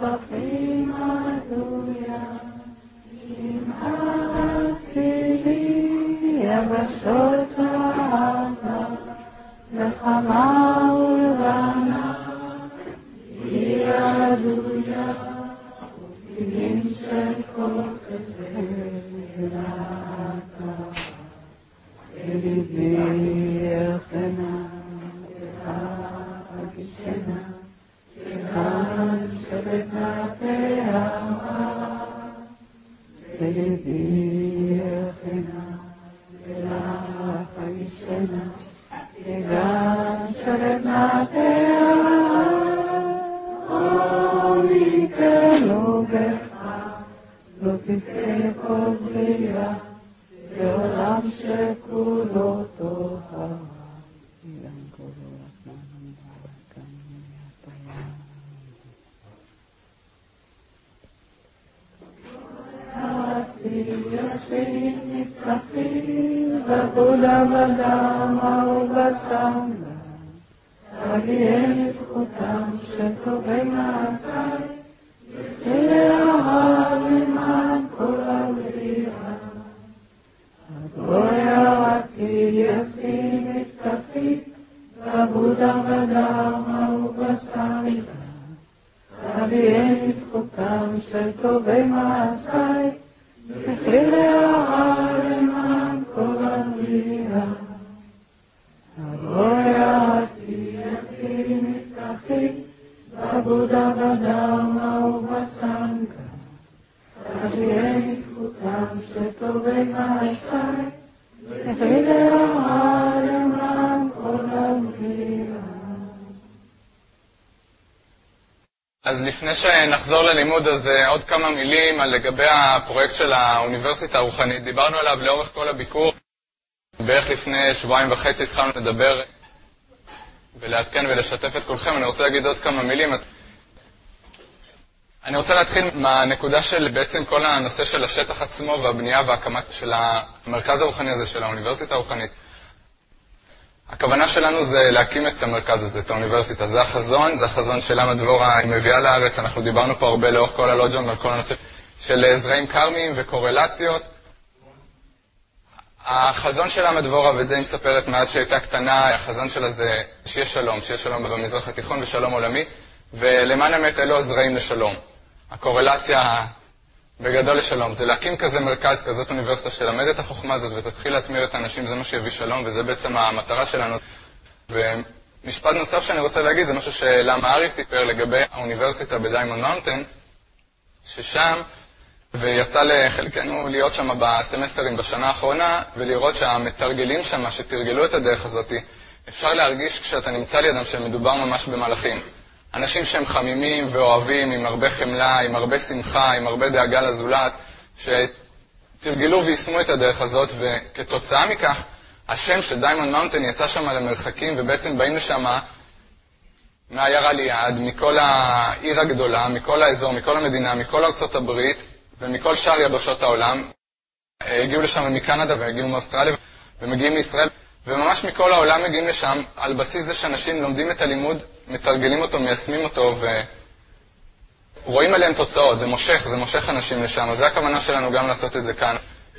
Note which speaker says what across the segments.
Speaker 1: פרחים עדויה, עם הצילי יבשות אהבה, נחמה ולבנה, היא עדויה, ופילים של כל חסדה, בליבי יחנה, גישנה, כיוון שבתתיה, בליבי יחנה, ולך גישנה, כיוון שבתתיה, עומיקנו בך, לא תזכה כל בריאה, בעולם שכולו תוהה. יסים נפתחים בגולה בדמה ובסמלה, תגיע לזכותם של טובי מעשי, לאהב למען כל הבריאה. הגוירתי יסים נפתחים בגולה בדמה ובסמלה, תגיע לזכותם של טובי מעשי, תחלי להרע למען כל הבריאה. הגוירתי יסים נפתחים בגולה בדמה ובסמלה, תגיע לזכותם של טובי מעשי, תחלי להרע למען כל הבריאה.
Speaker 2: אז לפני שנחזור ללימוד, אז עוד כמה מילים לגבי הפרויקט של האוניברסיטה הרוחנית. דיברנו עליו לאורך כל הביקור. בערך לפני שבועיים וחצי התחלנו לדבר ולעדכן ולשתף את כולכם. אני רוצה להגיד עוד כמה מילים. אני רוצה להתחיל מהנקודה של בעצם כל הנושא של השטח עצמו והבנייה והקמת של המרכז הרוחני הזה של האוניברסיטה הרוחנית. הכוונה שלנו זה להקים את המרכז הזה, את האוניברסיטה. זה החזון, זה החזון של למה דבורה היא מביאה לארץ. אנחנו דיברנו פה הרבה לאורך כל הלוג'ון על כל הנושא של זרעים קרמיים וקורלציות. החזון של למה דבורה, ואת זה היא מספרת מאז שהייתה קטנה, החזון שלה זה שיהיה שלום במזרח התיכון ושלום עולמי, ולמען האמת אלו הזרעים לשלום. הקורלציה בגדול לשלום, זה להקים כזה מרכז, כזאת אוניברסיטה שתלמד את החוכמה הזאת ותתחיל להתמיר את האנשים, זה מה שיביא שלום, וזה בעצם המטרה שלנו. ומשפט נוסף שאני רוצה להגיד, זה משהו שלמה ארי סיפר לגבי האוניברסיטה בדיימונד מאונטן, ששם, ויצא לחלקנו להיות שם בסמסטרים בשנה האחרונה, ולראות שהמתרגלים שם, שתרגלו את הדרך הזאת, אפשר להרגיש כשאתה נמצא לידם שמדובר ממש במלאכים. אנשים שהם חמימים ואוהבים, עם הרבה חמלה, עם הרבה שמחה, עם הרבה דאגה לזולת, שתרגלו ויישמו את הדרך הזאת, וכתוצאה מכך, השם של דיימונד מאונטן יצא שם למרחקים, ובעצם באים לשם מהעיירה ליד, מכל העיר הגדולה, מכל האזור, מכל המדינה, מכל ארצות הברית, ומכל שאר יבשות העולם. הגיעו לשם מקנדה והגיעו מאוסטרליה, ומגיעים לישראל, וממש מכל העולם מגיעים לשם, על בסיס זה שאנשים לומדים את הלימוד, מתרגלים אותו, מיישמים אותו, ורואים עליהם תוצאות. זה מושך אנשים לשם. אז זה הכוונה שלנו גם לעשות את זה כאן.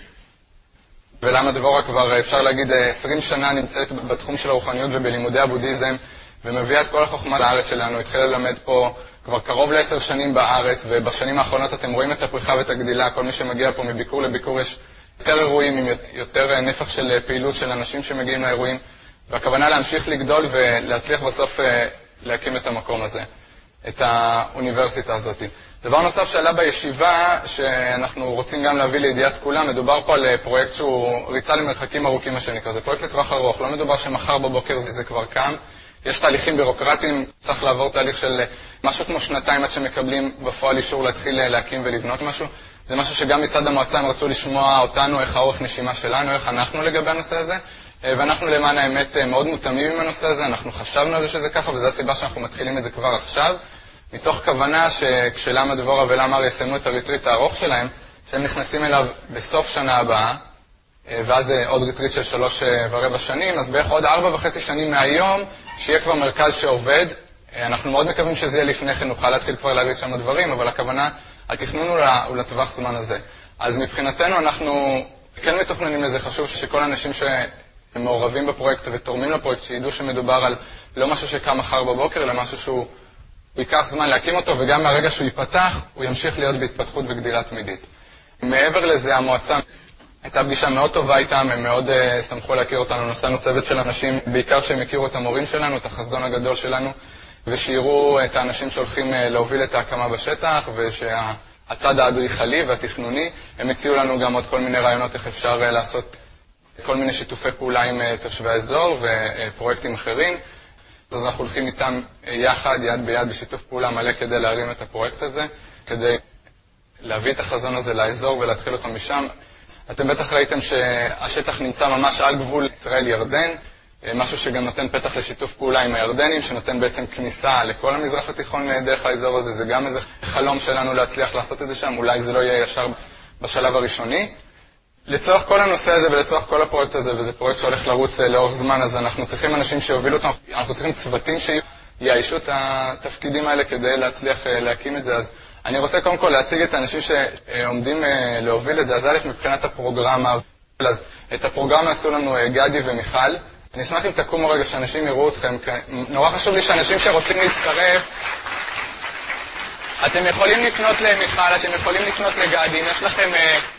Speaker 2: ולמה דבורה כבר, אפשר להגיד, 20 שנה נמצאת בתחום של הרוחניות ובלימודי הבודהיזם, ומביאה את כל החוכמה לארץ שלנו. התחילה ללמד פה כבר קרוב ל10 שנים בארץ, ובשנים האחרונות אתם רואים את הפריחה ואת הגדילה. כל מי שמגיע פה מביקור לביקור יש יותר אירועים, עם יותר נפח של פעילות של אנשים שמגיעים לאירועים, והכוונה להמשיך לגדול ולהצליח בסוף להקים את המקום הזה, את האוניברסיטה הזאת. דבר נוסף שעלה בישיבה, שאנחנו רוצים גם להביא לידיעת כולם, מדובר פה על פרויקט שהוא ריצה למרחקים ארוכים, מה שנקרא. זה פרויקט לטווח ארוך, לא מדובר שמחר בבוקר זה כבר קם. יש תהליכים בירוקרטיים, צריך לעבור תהליך של משהו כמו 2 עד שמקבלים בפועל אישור להתחיל להקים ולבנות משהו. זה משהו שגם מצד המועצה הם רצו לשמוע אותנו, איך האורך נשימה שלנו, איך אנחנו לגבי הנושא הזה. ואנחנו למען האמת מאוד מותאמים עם הנושא הזה, אנחנו חשבנו על זה שזה ככה, וזו הסיבה שאנחנו מתחילים את זה כבר עכשיו, מתוך כוונה שכשלמה דבורה ולמה ארי יסיימו את הריטריט הארוך שלהם, שהם נכנסים אליו בסוף שנה הבאה, ואז עוד ריטריט של 3.25 שנים, אז בערך עוד 4.5 שנים מהיום, שיהיה כבר מרכז שעובד, אנחנו מאוד מקווים שזה יהיה לפני כן, נוכל להתחיל כבר להריץ שם דברים, אבל הכוונה, התכנון הוא לטווח זמן הזה. אז מבחינתנו אנחנו כן מתוכננים לזה, חשוב שכל האנשים שמעורבים בפרויקט ותורמים לפרויקט, שידעו שמדובר על לא משהו שקם מחר בבוקר, אלא משהו שהוא ייקח זמן להקים אותו, וגם מהרגע שהוא ייפתח, הוא ימשיך להיות בהתפתחות וגדילה תמידית. מעבר לזה, המועצה הייתה פגישה מאוד טובה איתם, הם מאוד שמחו להכיר אותנו, נוסענו צוות של אנשים, בעיקר שהם הכירו את המורים שלנו, את החזון הגדול שלנו, ושיראו את האנשים שהולכים להוביל את ההקמה בשטח, ושהצד האדריכלי והתכנוני, הם הציעו לנו גם עוד כל מיני רעיונות איך אפשר לעשות כל מיני שיתופי פעולה עם תושבי האזור ופרויקטים אחרים. אז אנחנו הולכים איתם יחד, יד ביד, בשיתוף פעולה מלא כדי להרים את הפרויקט הזה, כדי להביא את החזון הזה לאזור ולהתחיל אותו משם. אתם בטח ראיתם שהשטח נמצא ממש על גבול ישראל-ירדן, משהו שגם נותן פתח לשיתוף פעולה עם הירדנים, שנותן בעצם כניסה לכל המזרח התיכון דרך האזור הזה. זה גם איזה חלום שלנו להצליח לעשות את זה שם, אולי זה לא יהיה ישר בשלב הראשוני. לצורך כל הנושא הזה ולצורך כל הפרויקט הזה, וזה פרויקט שהולך לרוץ לאורך זמן, אז אנחנו צריכים אנשים שהובילו אותם, אנחנו צריכים צוותים שיאיישו את התפקידים האלה כדי להצליח להקים את זה. אז אני רוצה קודם כל להציג את האנשים שעומדים להוביל את זה. אז א', מבחינת הפרוגרמה, אז את הפרוגרמה עשו לנו גדי ומיכל. אני אשמח אם תקומו רגע שאנשים יראו אתכם, נורא חשוב לי שאנשים שרוצים להצטרף, אתם יכולים לפנות למיכל, אתם יכולים לפנות לגדי, אם יש לכם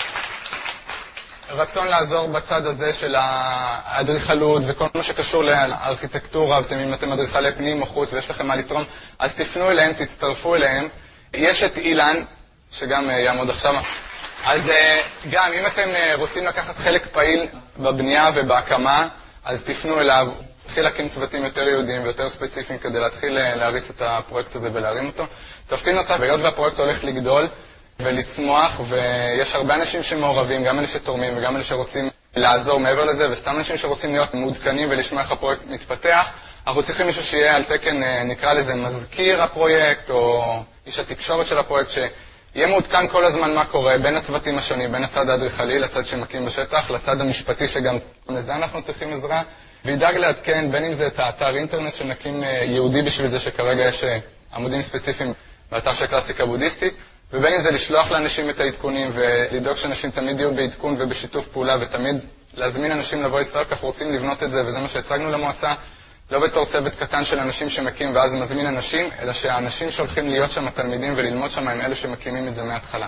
Speaker 2: רצון לעזור בצד הזה של האדריכלות וכל מה שקשור לארכיטקטורה, אם אתם אדריכלי פנים או חוץ ויש לכם מה לתרום, אז תפנו אליהם, תצטרפו אליהם. יש את אילן, שגם יעמוד עכשיו. אז גם אם אתם רוצים לקחת חלק פעיל בבנייה ובהקמה, אז תפנו אליו. תתחיל להקים צוותים יותר יהודיים ויותר ספציפיים כדי להתחיל להריץ את הפרויקט הזה ולהרים אותו. תפקיד נוסף, היות והפרויקט הולך לגדול ולצמוח, ויש הרבה אנשים שמעורבים, גם אלה שתורמים וגם אלה שרוצים לעזור מעבר לזה, וסתם אנשים שרוצים להיות מעודכנים ולשמוע איך הפרויקט מתפתח, אנחנו צריכים מישהו שיהיה על תקן, נקרא לזה מזכיר הפרויקט, או איש התקשורת של הפרויקט, שיהיה מעודכן כל הזמן מה קורה בין הצוותים השונים, בין הצד האדריכלי לצד שמקים בשטח, לצד המשפטי שגם לזה אנחנו צריכים עזרה, וידאג לעדכן בין אם זה את האתר אינטרנט שנקים יהודי בשביל זה, שכרגע יש עמודים ספציפיים באתר של קלאסיקה בודהיסטית, ובין אם זה לשלוח לאנשים את העדכונים ולדאוג שאנשים תמיד יהיו בעדכון ובשיתוף פעולה, ותמיד להזמין אנשים לבוא לישראל, כך רוצים לבנות את זה, וזה מה שהצגנו למועצה, לא בתור צוות קטן של אנשים שמקים ואז מזמין אנשים, אלא שהאנשים שהולכים להיות שם, התלמידים וללמוד שם, הם אלה שמקימים את זה מההתחלה.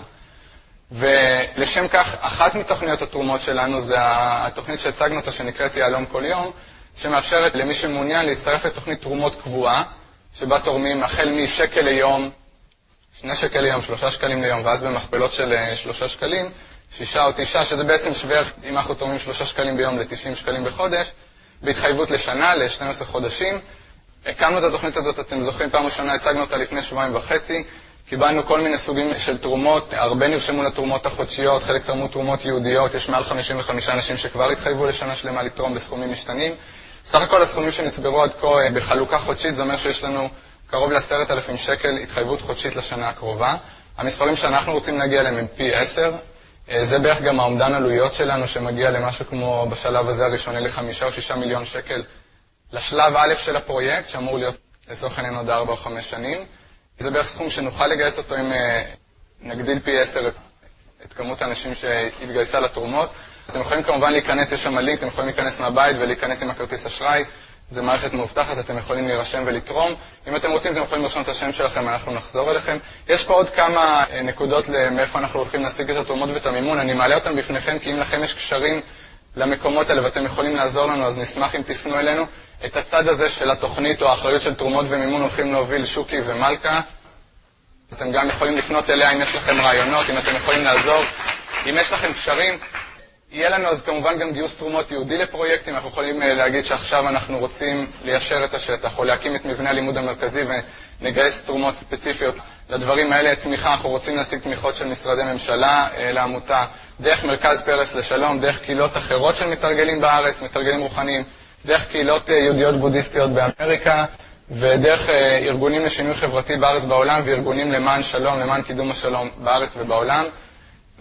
Speaker 2: ולשם כך, אחת מתוכניות התרומות שלנו זה התוכנית שהצגנו אותה, שנקראת יהלום כל יום, שמאפשרת למי שמעוניין להצטרף לתוכנית תרומות קבועה, שבה תורמים החל משקל ליום, 2 שקל ליום, 3 שקלים ליום, ואז במכפלות של 3 שקלים, 6 או 9, שזה בעצם שווה, אם אנחנו תורמים 3 שקלים ביום ל-90 שקלים בחודש, בהתחייבות לשנה, ל-12 חודשים. הקמנו את התוכנית הזאת, אתם זוכרים, פעם ראשונה הצגנו אותה לפני 2.5 שבועות, קיבלנו כל מיני סוגים של תרומות, הרבה נרשמו לתרומות החודשיות, חלק תרמו תרומות יהודיות, יש מעל 55 אנשים שכבר התחייבו לשנה שלמה לתרום בסכומים משתנים. סך הכל הסכומים שנצברו עד כה בחלוקה חודשית, זה אומר שיש לנו קרוב ל10,000 שקל התחייבות חודשית לשנה הקרובה. המספרים שאנחנו רוצים להגיע להם הם פי 10. זה בערך גם האומדן עלויות שלנו, שמגיע למשהו כמו בשלב הזה הראשוני ל5 או 6 מיליון שקל לשלב א' של הפרויקט, שאמור להיות לצורך העניין עוד 4 או 5 שנים. זה בערך סכום שנוכל לגייס אותו אם נגדיל פי 10 את כמות האנשים שהתגייסה לתרומות. אתם יכולים כמובן להיכנס, יש שם לינק, אתם יכולים להיכנס מהבית ולהיכנס עם הכרטיס אשראי. זה מערכת מאובטחת, אתם יכולים להירשם ולתרום. אם אתם רוצים, אתם יכולים לרשום את השם שלכם, אנחנו נחזור אליכם. יש פה עוד כמה נקודות מאיפה אנחנו הולכים להשיג את התרומות ואת המימון. אני מעלה אותם בפניכם, כי אם לכם יש קשרים למקומות האלה ואתם יכולים לעזור לנו, אז נשמח אם תפנו אלינו. את הצד הזה של התוכנית או האחריות של תרומות ומימון הולכים להוביל שוקי ומלכה. אז אתם גם יכולים לפנות אליה אם יש לכם רעיונות, אם אתם יכולים לעזור. אם יש לכם קשרים, יהיה לנו אז כמובן גם גיוס תרומות יהודי לפרויקטים. אנחנו יכולים להגיד שעכשיו אנחנו רוצים ליישר את השטח או להקים את מבנה הלימוד המרכזי ונגייס תרומות ספציפיות לדברים האלה. תמיכה, אנחנו רוצים להשיג תמיכות של משרדי ממשלה לעמותה, דרך מרכז פרס לשלום, דרך קהילות אחרות של מתרגלים בארץ, מתרגלים רוחניים, דרך קהילות יהודיות בודהיסטיות באמריקה, ודרך ארגונים לשינוי חברתי בארץ ובעולם, וארגונים למען שלום, למען קידום השלום בארץ ובעולם.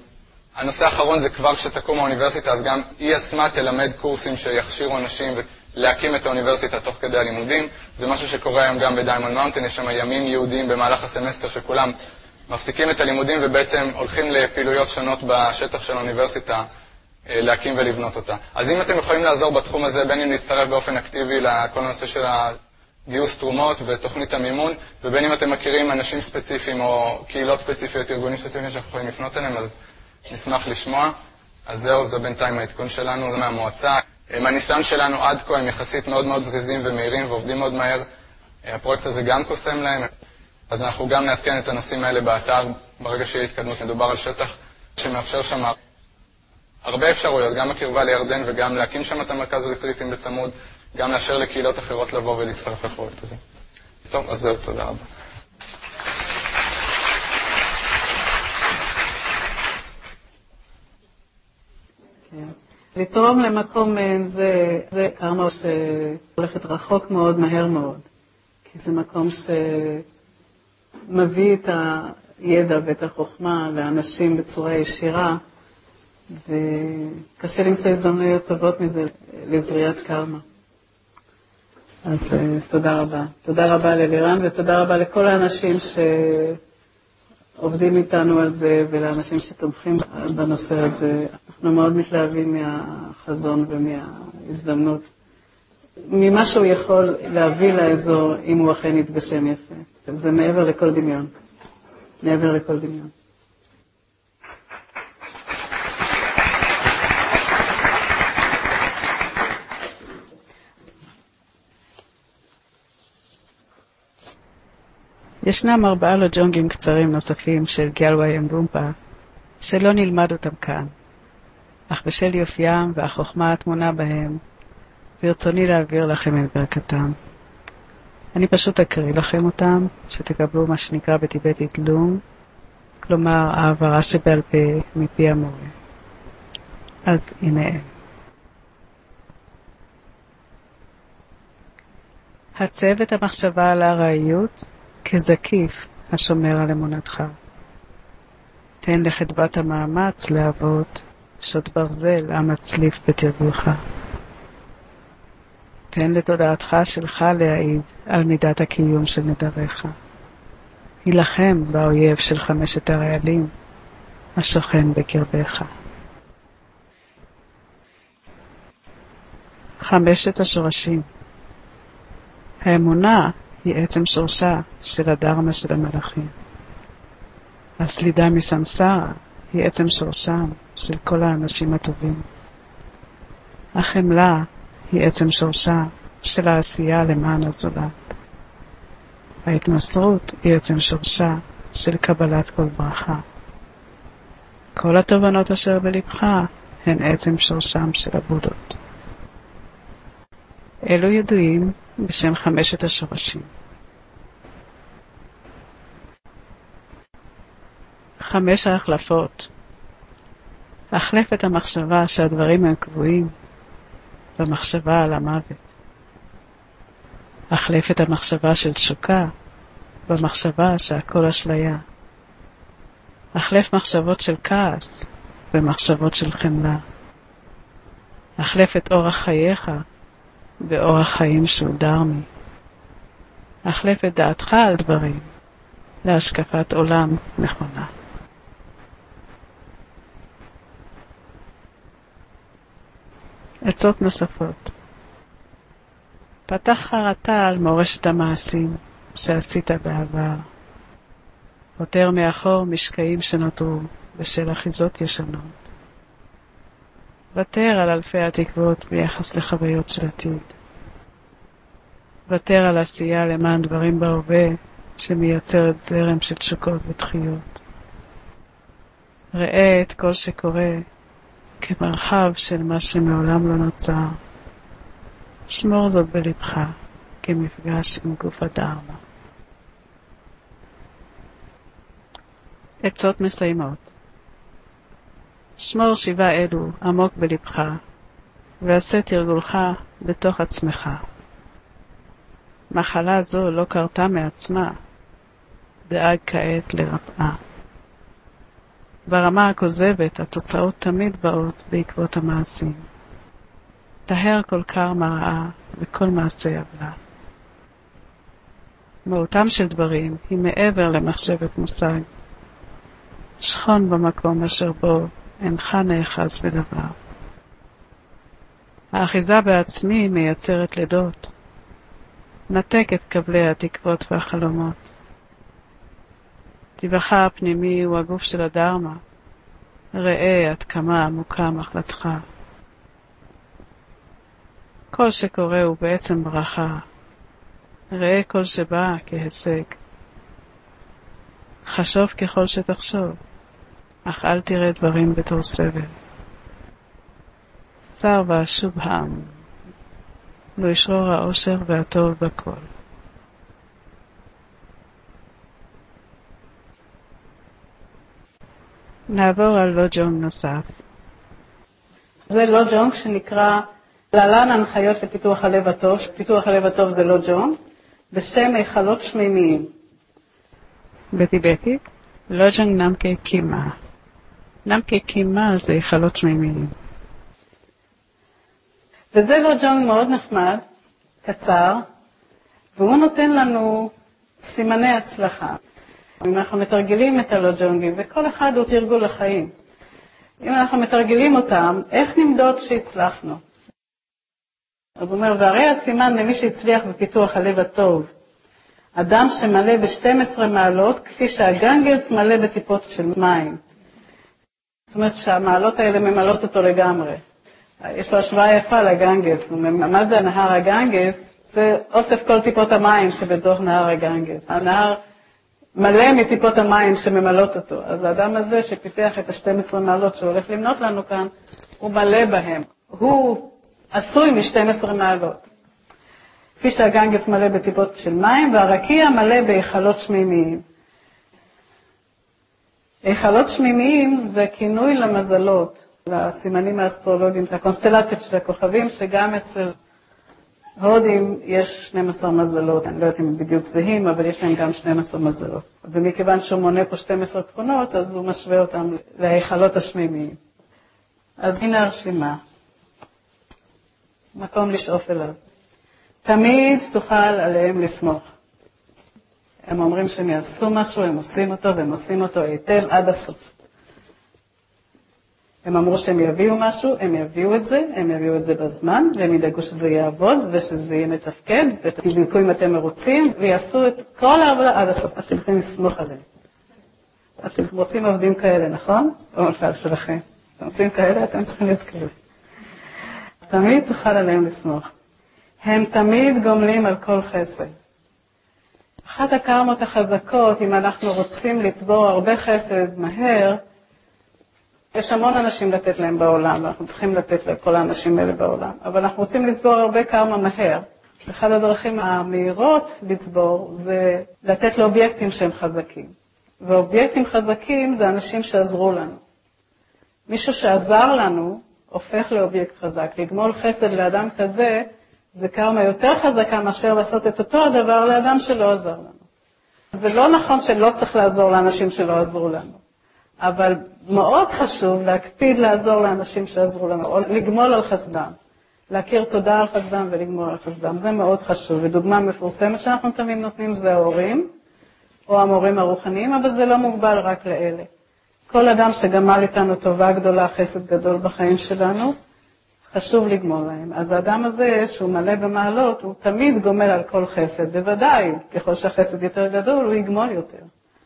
Speaker 2: הנושא האחרון זה כבר כשתקום האוניברסיטה, אז גם היא עצמה תלמד קורסים שיכשירו אנשים להקים את האוניברסיטה תוך כדי הלימודים. זה משהו שקורה היום גם בדיימונד מאונטן, יש שם ימים ייעודיים במהלך הסמסטר שכולם מפסיקים את הלימודים ובעצם הולכים לפעילויות שונות בשטח של האוניברסיטה להקים ולבנות אותה. אז אם אתם יכולים לעזור בתחום הזה, בין אם להצטרף באופן אקטיבי לכל הנושא של גיוס תרומות ותוכנית המימון, ובין אם אתם מכירים אנשים ספציפיים או קהילות ספציפיות, ארגונים ספציפיים שאנחנו יכולים לפנות אליהם, אז נשמח לשמוע. אז זהו, זה בינתיים העדכון שלנו, זה מהמועצה. מהניסיון שלנו עד כה הם יחסית מאוד מאוד זריזים ומהירים ועובדים מאוד מהר. הפרויקט הזה גם קוסם להם, אז אנחנו גם נעדכן את הנושאים האלה באתר ברגע שיהיה התקדמות. מדובר על שטח שמאפשר שם הרבה אפשרויות, גם הקרבה לירדן וגם להקים שם את המרכז ריטריטים בצמוד, גם לאשר לקהילות אחרות לבוא ולהצטרף לפרויקט הזה. טוב, אז זהו, תודה רבה.
Speaker 3: לתרום למקום זה קרמה שהולכת רחוק מאוד, מהר מאוד. כי זה מקום שמביא את הידע ואת החוכמה לאנשים בצורה ישירה, וקשה למצוא הזדמנויות טובות מזה לזריעת קרמה. אז תודה רבה. תודה רבה ללירן ותודה רבה לכל האנשים שעובדים איתנו על זה ולאנשים שתומכים בנושא הזה. אנחנו מאוד מתלהבים מהחזון ומההזדמנות, ממה שהוא יכול להביא לאזור אם הוא אכן יתגשם יפה. זה מעבר לכל דמיון. מעבר לכל דמיון. ישנם 4 לוג'ונגים קצרים נוספים של גלוואי אמבומפה, שלא נלמד אותם כאן, אך בשל יופיים והחוכמה התמונה בהם, ברצוני להעביר לכם את ברכתם. אני פשוט אקריא לכם אותם, שתקבלו מה שנקרא בטיבטית לום, כלומר העברה שבעל פה מפי המורה. אז הנה הם. הצב את המחשבה על הארעיות, כזקיף השומר על אמונתך. תן לחדוות המאמץ להוות שוט ברזל המצליף בתרגולך. תן לתודעתך שלך להעיד על מידת הקיום של נדריך. הילחם באויב של 5 הרעלים השוכן בקרבך. 5 השורשים. האמונה היא עצם שורשה של הדרמה של המלאכים. הסלידה מסמסרה היא עצם שורשם של כל האנשים הטובים. החמלה היא עצם שורשה של העשייה למען הזולת. ההתמסרות היא עצם שורשה של קבלת כל ברכה. כל התובנות אשר בלבך הן עצם שורשם של הבודות. אלו ידועים בשם 5 השורשים. 5 ההחלפות. החלף את המחשבה שהדברים הם קבועים במחשבה על המוות. החלף את המחשבה של תשוקה במחשבה שהכל אשליה. החלף מחשבות של כעס במחשבות של חמלה. החלף את אורח חייך באורח חיים שהוא דרמי. החלף את דעתך על דברים להשקפת עולם נכונה. עצות נוספות. פתח חרטה על מורשת המעשים שעשית בעבר. הותר מאחור משקעים שנותרו בשל אחיזות ישנות. ותר על אלפי התקוות ביחס לחוויות של עתיד. ותר על עשייה למען דברים בהווה שמייצרת זרם של תשוקות ותחיות. ראה את כל שקורה כמרחב של מה שמעולם לא נוצר. שמור זאת בלבך כמפגש עם גוף הדרמה. עצות מסיימות. שמור 7 אלו עמוק בלבך, ועשה תרגולך בתוך עצמך. מחלה זו לא קרתה מעצמה, דאג כעת לרפאה. ברמה הכוזבת התוצאות תמיד באות בעקבות המעשים. טהר כל קרמה רעה וכל מעשה עוולה. מהותם של דברים היא מעבר למחשבת מושג. שכון במקום אשר בו אינך נאחז בדבר. האחיזה בעצמי מייצרת לידות. נתק את קבלי התקוות והחלומות. טבעך הפנימי הוא הגוף של הדרמה. ראה עד כמה עמוקה מחלתך. כל שקורה הוא בעצם ברכה. ראה כל שבא כהישג. חשוב ככל שתחשוב, אך אל תראה דברים בתור סבל. שר והשובהם, לא ישרור האושר והטוב בכל. נעבור על לוג'ונג נוסף.
Speaker 4: זה לוג'ונג שנקרא להלן הנחיות לפיתוח הלב הטוב. פיתוח הלב הטוב זה לוג'ונג, בשם היכלות שמימיים.
Speaker 3: בטיבטית, לוג'ונג נמקה קימה. נמקה קימה זה היכלות שמימיים.
Speaker 4: וזה לוג'ונג מאוד נחמד, קצר, והוא נותן לנו סימני הצלחה. אם אנחנו מתרגלים את הלוג'ונגים, וכל אחד הוא תרגול לחיים. אם אנחנו מתרגלים אותם, איך נמדוד שהצלחנו? אז הוא אומר, והרי הסימן למי שהצליח בפיתוח הלב הטוב, אדם שמלא ב-12 מעלות, כפי שהגנגס מלא בטיפות של מים. זאת אומרת שהמעלות האלה ממלאות אותו לגמרי. יש לו השוואה יפה לגנגס. מה זה נהר הגנגס? זה אוסף כל טיפות המים שבתוך נהר הגנגס. הנהר מלא מטיפות המים שממלאות אותו. אז האדם הזה שפיתח את ה-12 מעלות שהוא הולך למנות לנו כאן, הוא מלא בהם. הוא עשוי מ-12 מעלות. כפי שהגנגס מלא בטיפות של מים, והרקיע מלא בהיכלות שמימיים. היכלות שמימיים זה כינוי למזלות, לסימנים האסטרולוגיים, זה הקונסטלציות של הכוכבים, שגם אצל הודים יש 12 מזלות. אני לא יודעת אם הם בדיוק זהים, אבל יש להם גם 12 מזלות. ומכיוון שהוא מונה פה 12 תכונות, אז הוא משווה אותם להיכלות השמימיים. אז הנה הרשימה. מקום לשאוף אליו. תמיד תוכל עליהם לסמוך. הם אומרים שהם יעשו משהו, הם עושים אותו, והם עושים אותו היטב עד הסוף. הם אמרו שהם יביאו משהו, הם יביאו את זה, הם יביאו את זה בזמן, והם ידאגו שזה יעבוד, ושזה יהיה מתפקד, ותבדקו אם אתם מרוצים, ויעשו את כל העבודה עד הסוף. אתם יכולים לסמוך עליהם. אתם רוצים עובדים כאלה, נכון? או מפעל שלכם. אתם רוצים כאלה, אתם צריכים להיות כאלה. תמיד תוכל עליהם לסמוך. הם תמיד גומלים על כל חסד. אחת הקרמות החזקות, אם אנחנו רוצים לצבור הרבה חסד מהר, יש המון אנשים לתת להם בעולם, ואנחנו צריכים לתת לכל האנשים האלה בעולם. אבל אנחנו רוצים לצבור הרבה קרמה מהר. אחד הדרכים המהירות לצבור זה לתת לאובייקטים שהם חזקים. ואובייקטים חזקים זה אנשים שעזרו לנו. מישהו שעזר לנו הופך לאובייקט חזק. לגמול חסד לאדם כזה זה קרמה יותר חזקה מאשר לעשות את אותו הדבר לאדם שלא עזר לנו. זה לא נכון שלא צריך לעזור לאנשים שלא עזרו לנו. אבל מאוד חשוב להקפיד לעזור לאנשים שעזרו לנו, או לגמול על חסדם. להכיר תודה על חסדם ולגמול על חסדם. זה מאוד חשוב. ודוגמה מפורסמת שאנחנו תמיד נותנים זה ההורים, או המורים הרוחניים, אבל זה לא מוגבל רק לאלה. כל אדם שגמל איתנו טובה גדולה, חסד גדול בחיים שלנו, חשוב לגמול להם. אז האדם הזה שהוא מלא במעלות, הוא תמיד גומל על כל חסד. בוודאי, ככל שהחסד יותר גדול, הוא יגמול יותר.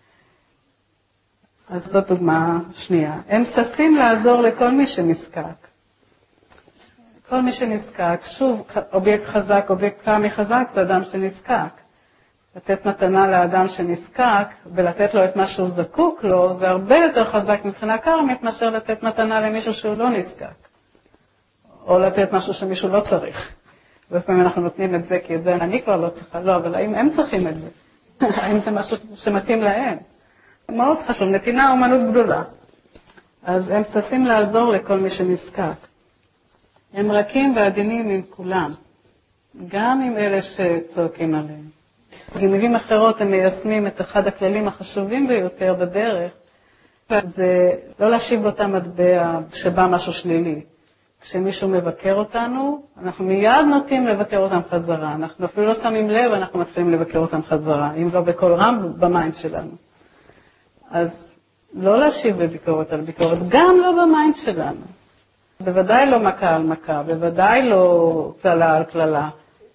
Speaker 4: אז זאת דוגמה שנייה. הם ששים לעזור לכל מי שנזקק. כל מי שנזקק, שוב, אובייקט חזק, אובייקט קרמי חזק, זה אדם שנזקק. לתת מתנה לאדם שנזקק, ולתת לו את מה שהוא זקוק לו, זה הרבה יותר חזק מבחינה קרמית, מאשר לתת מתנה למישהו שהוא לא נזקק. או לתת משהו שמישהו לא צריך. ולפעמים אנחנו נותנים את זה, כי את זה אני כבר לא צריכה, לא, אבל האם הם צריכים את זה? האם זה משהו שמתאים להם? מאוד חשוב, נתינה אומנות גדולה. אז הם ששים לעזור לכל מי שנזקק. הם רכים ועדינים עם כולם, גם עם אלה שצועקים עליהם. במילים אחרות הם מיישמים את אחד הכללים החשובים ביותר בדרך, זה לא להשיב באותה מטבע שבא משהו שלילי. כשמישהו מבקר אותנו, אנחנו מיד נוטים לבקר אותם חזרה. אנחנו אפילו לא שמים לב, אנחנו מתחילים לבקר אותם חזרה, אם לא בכל רם, במיינד שלנו. אז לא להשיב בביקורת על ביקורת, גם לא במיינד שלנו. בוודאי לא מכה על מכה, בוודאי לא כללה על כללה,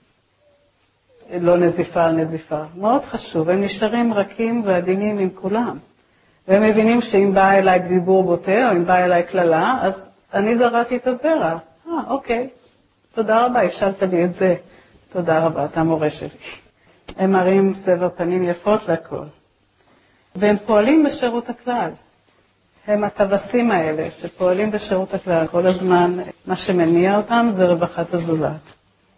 Speaker 4: לא נזיפה על נזיפה. מאוד חשוב, הם נשארים רכים ועדינים עם כולם. והם מבינים שאם בא אליי דיבור בוטה, או אם בא אליי כללה, אז אני זרעתי את הזרע. אוקיי, תודה רבה, הפשלת לי את זה. תודה רבה, אתה מורה שלי. הם מראים סבר פנים יפות לכל. והם פועלים בשירות הכלל. הם הטווסים האלה שפועלים בשירות הכלל כל הזמן. מה שמניע אותם זה רווחת הזולת.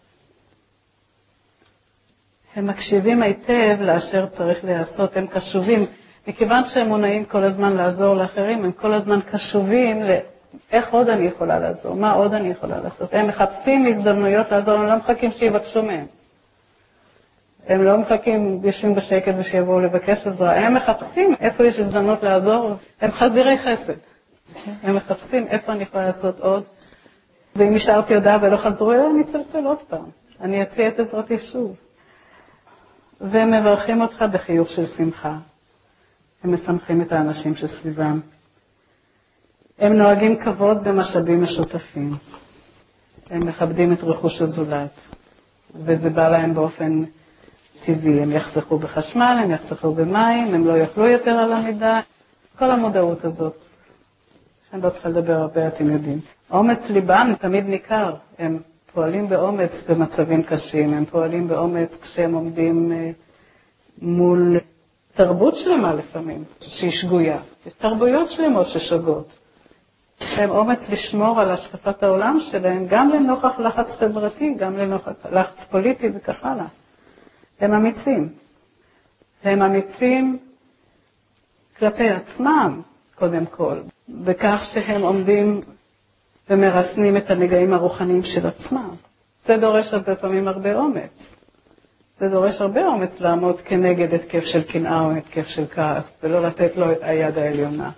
Speaker 4: הם מקשיבים היטב לאשר צריך לעשות, הם קשובים. מכיוון שהם מונעים כל הזמן לעזור לאחרים, הם כל הזמן קשובים לאיך עוד אני יכולה לעזור, מה עוד אני יכולה לעשות. הם מחפשים הזדמנויות לעזור, הם לא מחכים שיבקשו מהם. הם לא מחכים, יושבים בשקט ושיבואו לבקש עזרה. הם מחפשים איפה יש הזדמנות לעזור. הם חזירי חסד. הם מחפשים איפה אני יכולה לעשות עוד. ואם נשארתי הודעה ולא חזרו אליי, אני אצלצל עוד פעם. אני אציע את עזרתי שוב. והם מברכים אותך בחיוך של שמחה. הם משמחים את האנשים שסביבם. הם נוהגים כבוד במשאבים משותפים. הם מכבדים את רכוש הזולת. וזה בא להם באופן טבעי. הם יחסכו בחשמל, הם יחסכו במים, הם לא יאכלו יותר על המידה. כל המודעות הזאת. אני לא צריכה לדבר הרבה, אתם יודעים. אומץ ליבם תמיד ניכר. הם פועלים באומץ במצבים קשים. הם פועלים באומץ כשהם עומדים מול תרבות שלמה לפעמים, שהיא שגויה. תרבויות שלמות ששגות. הם אומץ לשמור על השקפת העולם שלהם, גם לנוכח לחץ חברתי, גם לנוכח לחץ פוליטי וכך הלאה. הם אמיצים. הם אמיצים כלפי עצמם, קודם כל, בכך שהם עומדים ומרסנים את הנגעים הרוחניים של עצמם. זה דורש הרבה פעמים הרבה אומץ. זה דורש הרבה אומץ לעמוד כנגד התקף של קנאה או התקף של כעס, ולא לתת לו את היד העליונה.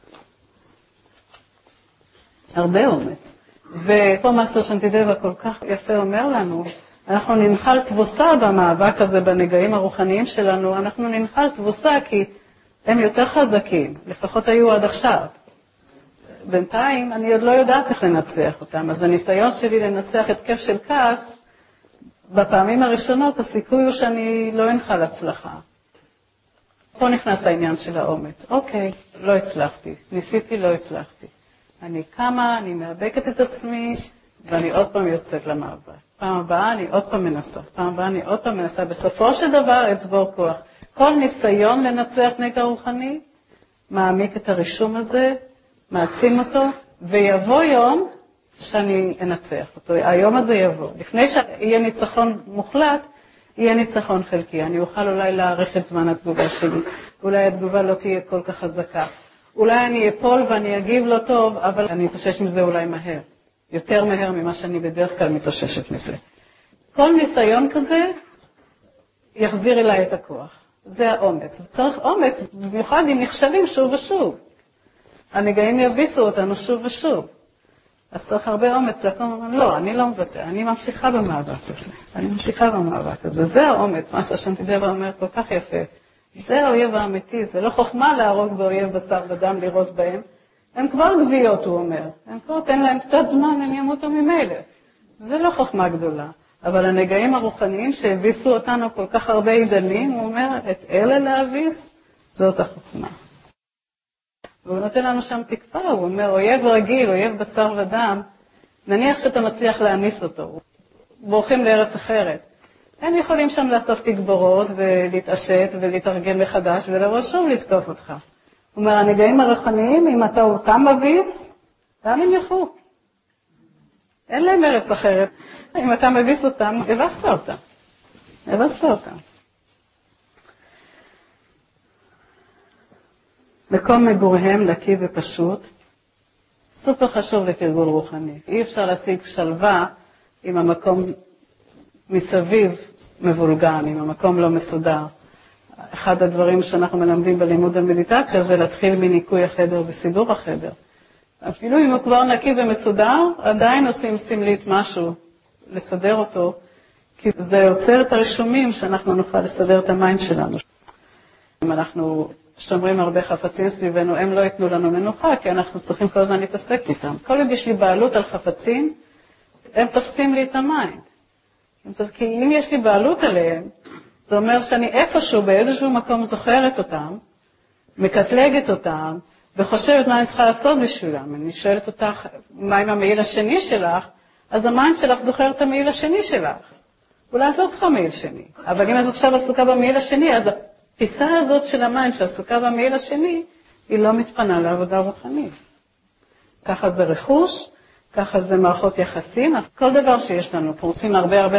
Speaker 4: הרבה אומץ. ופה מאסטר שנטידבה כל כך יפה אומר לנו, אנחנו ננחל תבוסה במאבק הזה בנגעים הרוחניים שלנו, אנחנו ננחל תבוסה כי הם יותר חזקים, לפחות היו עד עכשיו. בינתיים אני עוד לא יודעת איך לנצח אותם, אז הניסיון שלי לנצח התקף של כעס, בפעמים הראשונות הסיכוי הוא שאני לא אנחל הצלחה. פה נכנס העניין של האומץ. אוקיי, לא הצלחתי, ניסיתי, לא הצלחתי. אני קמה, אני מאבקת את עצמי, ואני עוד פעם יוצאת למאבק. פעם הבאה אני עוד פעם מנסה, פעם הבאה אני עוד פעם מנסה. בסופו של דבר אצבור כוח. כל ניסיון לנצח נגע רוחני, מעמיק את הרישום הזה, מעצים אותו, ויבוא יום שאני אנצח אותו. היום הזה יבוא. לפני שיהיה ניצחון מוחלט, יהיה ניצחון חלקי. אני אוכל אולי להאריך את זמן התגובה שלי. אולי התגובה לא תהיה כל כך חזקה. אולי אני אפול ואני אגיב לא טוב, אבל אני אתאושש מזה אולי מהר. יותר מהר ממה שאני בדרך כלל מתאוששת מזה. כל ניסיון כזה יחזיר אליי את הכוח. זה האומץ. צריך אומץ, במיוחד אם נכשלים שוב ושוב. הנגעים יביסו אותנו שוב ושוב. אז צריך הרבה אומץ לקום ואומר, לא, אני לא מבטא, אני ממשיכה במאבק הזה. אני ממשיכה במאבק הזה. זה האומץ, מה שהשנטידבה אומר כל כך יפה. זה האויב האמיתי, זה לא חוכמה להרוג באויב בשר ודם לירות בהם. הם כבר גוויות, הוא אומר. הם כבר תן להם קצת זמן, הם ימותו ממילא. זה לא חוכמה גדולה. אבל הנגעים הרוחניים שהביסו אותנו כל כך הרבה עידנים, הוא אומר, את אלה להביס, זאת החוכמה. והוא נותן לנו שם תקווה, הוא אומר, אויב רגיל, אויב בשר ודם, נניח שאתה מצליח להניס אותו, בורחים לארץ אחרת. הם יכולים שם לאסוף תגבורות ולהתעשת ולהתארגן מחדש ולבוא שוב לתקוף אותך. הוא אומר, הנגעים הרוחניים, אם אתה אותם מביס, לאן הם ילכו? אין להם ארץ אחרת. אם אתה מביס אותם, הבסת אותם. הבסת אותם. מקום מגוריהם נקי ופשוט, סופר חשוב לתרגול רוחני. אי אפשר להשיג שלווה אם המקום מסביב מבולגן, אם המקום לא מסודר. אחד הדברים שאנחנו מלמדים בלימוד המדיטציה זה להתחיל מניקוי החדר וסידור החדר. אפילו אם הוא כבר נקי ומסודר, עדיין עושים סמלית משהו, לסדר אותו, כי זה יוצר את הרישומים שאנחנו נוכל לסדר את המיינד שלנו. אם אנחנו שומרים הרבה חפצים סביבנו, הם לא ייתנו לנו מנוחה, כי אנחנו צריכים כל הזמן להתעסק איתם. כל עוד יש לי בעלות על חפצים, הם תופסים לי את המיינד. כי אם יש לי בעלות עליהם, זה אומר שאני איפשהו, באיזשהו מקום זוכרת אותם, מקטלגת אותם, וחושבת מה אני צריכה לעשות בשבילם. אני שואלת אותך, מה עם המעיל השני שלך? אז המיינד שלך זוכר את המעיל השני שלך. אולי את לא צריכה מעיל שני, אבל אם את עכשיו עסוקה במעיל השני, אז הפיסה הזאת של המיינד שעסוקה במעיל השני, היא לא מתפנה לעבודה רוחנית. ככה זה רכוש, ככה זה מערכות יחסים, כל דבר שיש לנו, אנחנו עושים הרבה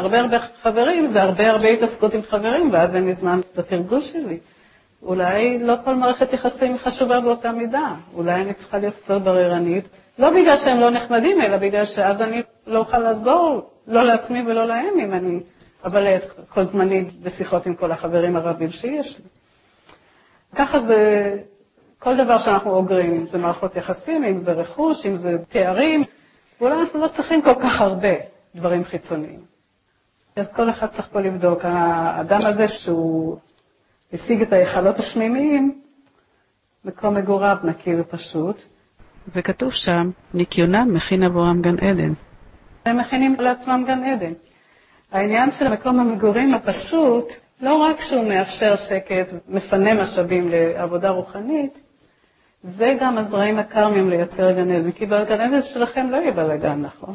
Speaker 4: חברים, זה הרבה התעסקות עם חברים, ואז אין לי זמן לתרגול שלי. אולי לא כל מערכת יחסים חשובה באותה מידה, אולי אני צריכה להיות קצת בררנית, לא בגלל שהם לא נחמדים, אלא בגלל שאז אני לא אוכל לעזור, לא לעצמי ולא להם, אם אני אבלה את כל זמני בשיחות עם כל החברים הרבים שיש לי. ככה זה כל דבר שאנחנו אוגרים, אם זה מערכות יחסים, אם זה רכוש, אם זה תארים, ואולי אנחנו לא צריכים כל כך הרבה דברים חיצוניים. אז כל אחד צריך פה לבדוק, האדם הזה שהוא השיג את היכלות השמימיים, מקום מגוריו נקי ופשוט.
Speaker 3: וכתוב שם, ניקיונם מכין עבורם גן עדן.
Speaker 4: הם מכינים לעצמם גן עדן. העניין של מקום המגורים הפשוט, לא רק שהוא מאפשר שקט, מפנה משאבים לעבודה רוחנית, זה גם הזרעים הקרמיים לייצר גן עדן, כי בגן עדן שלכם לא יהיה בלגן, נכון?